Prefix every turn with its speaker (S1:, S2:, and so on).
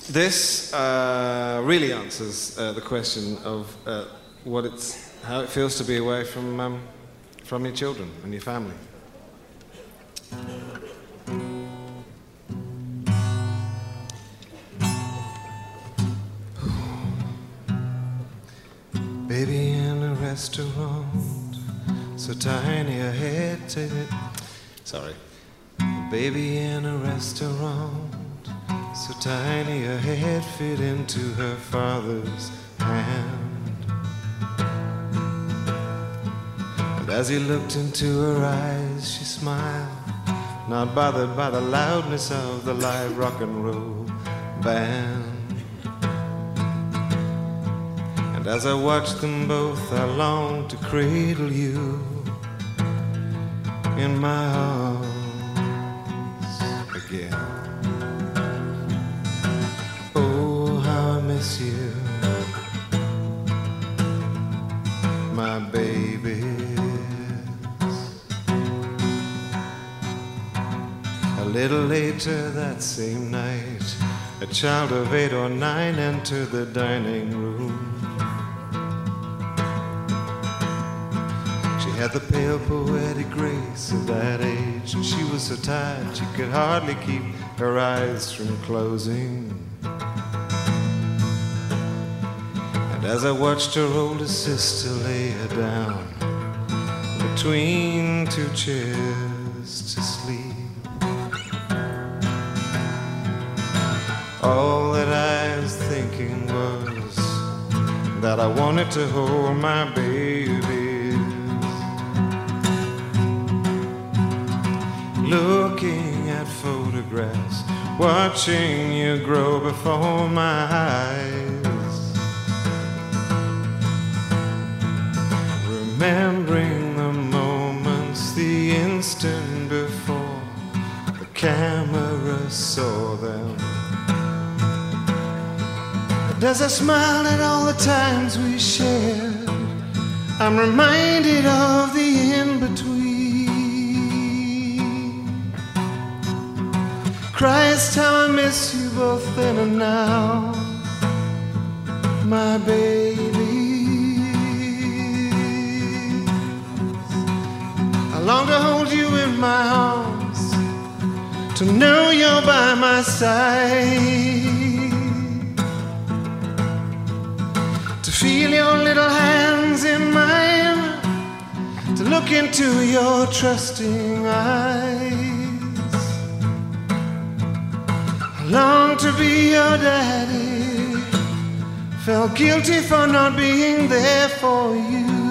S1: This really answers the question of how it feels to be away from your children and your family. Baby in a restaurant, so tiny her head Baby in a restaurant, so tiny her head fit into her father's hand. And as he looked into her eyes, she smiled, not bothered by the loudness of the live rock and roll band. And as I watched them both, I longed to cradle you in my arms again. Oh, how I miss you, my babies. A little later that same night, a child of 8 or 9 entered the dining room. She had the pale poetic grace of that age, and she was so tired she could hardly keep her eyes from closing. And as I watched her older sister lay her down between 2 chairs to sleep, all that I was thinking was that I wanted to hold my baby, looking at photographs, watching you grow before my eyes, remembering the moments, the instant before the camera saw them. And as I smile at all the times we shared, I'm reminded of the in-between. Christ, how I miss you both then and now, my baby. I long to hold you in my arms, to know you're by my side, to feel your little hands in mine, to look into your trusting eyes. Long to be your daddy, felt guilty for not being there for you.